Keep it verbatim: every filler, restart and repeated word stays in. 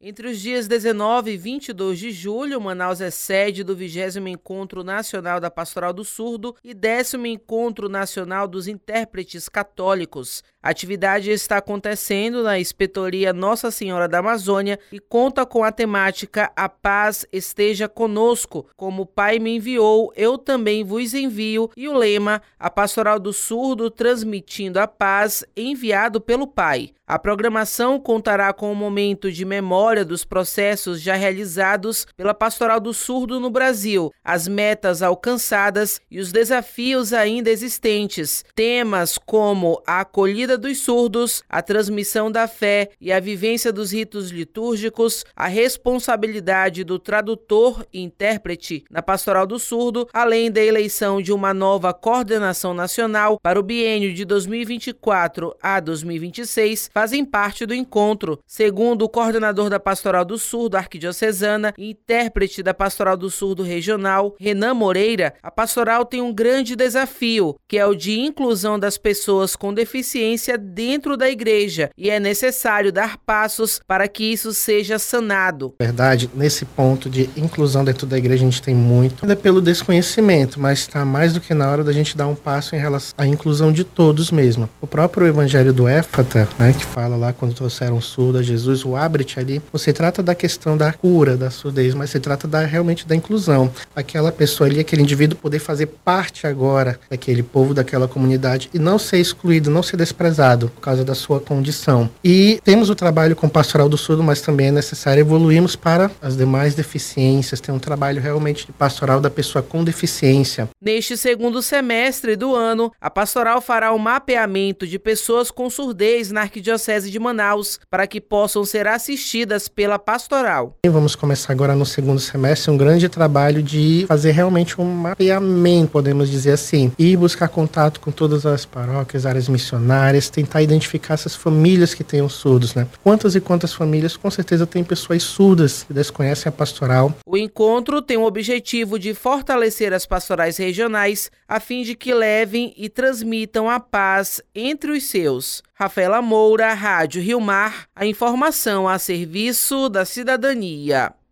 Entre os dias dezenove e vinte e dois de julho, Manaus é sede do vigésimo Encontro Nacional da Pastoral do Surdo e décimo Encontro Nacional dos Intérpretes Católicos. A atividade está acontecendo na Inspetoria Nossa Senhora da Amazônia e conta com a temática A Paz Esteja Conosco, como o Pai me enviou, eu também vos envio, e o lema A Pastoral do Surdo transmitindo a paz, enviado pelo Pai. A programação contará com um momento de memória dos processos já realizados pela Pastoral do Surdo no Brasil, as metas alcançadas e os desafios ainda existentes. Temas como a acolhida dos surdos, a transmissão da fé e a vivência dos ritos litúrgicos, a responsabilidade do tradutor e intérprete na Pastoral do Surdo, além da eleição de uma nova coordenação nacional para o biênio de dois mil e vinte e quatro a dois mil e vinte e seis, fazem parte do encontro. Segundo o coordenador da Pastoral do Surdo Arquidiocesana e intérprete da Pastoral do Surdo Regional, Renan Moreira, a pastoral tem um grande desafio, que é o de inclusão das pessoas com deficiência dentro da igreja, e é necessário dar passos para que isso seja sanado. Na verdade, nesse ponto de inclusão dentro da igreja, a gente tem muito, ainda pelo desconhecimento, mas está mais do que na hora da gente dar um passo em relação à inclusão de todos mesmo. O próprio Evangelho do Éfata, né, que fala lá quando trouxeram surdo a Jesus, o abre-te ali, você trata da questão da cura da surdez, mas você trata da, realmente da inclusão. Aquela pessoa ali, aquele indivíduo poder fazer parte agora daquele povo, daquela comunidade e não ser excluído, não ser desprezado por causa da sua condição. E temos o trabalho com Pastoral do Surdo, mas também é necessário evoluirmos para as demais deficiências, ter um trabalho realmente de pastoral da pessoa com deficiência. Neste segundo semestre do ano, a pastoral fará um mapeamento de pessoas com surdez na Arquidiocese de Manaus, para que possam ser assistidas pela pastoral. E vamos começar agora no segundo semestre um grande trabalho de fazer realmente um mapeamento, podemos dizer assim, e buscar contato com todas as paróquias, áreas missionárias, tentar identificar essas famílias que tenham surdos, né? Quantas e quantas famílias com certeza têm pessoas surdas que desconhecem a pastoral. O encontro tem o objetivo de fortalecer as pastorais regionais a fim de que levem e transmitam a paz entre os seus. Rafaela Moura, Rádio Rio Mar, a informação a serviço da cidadania.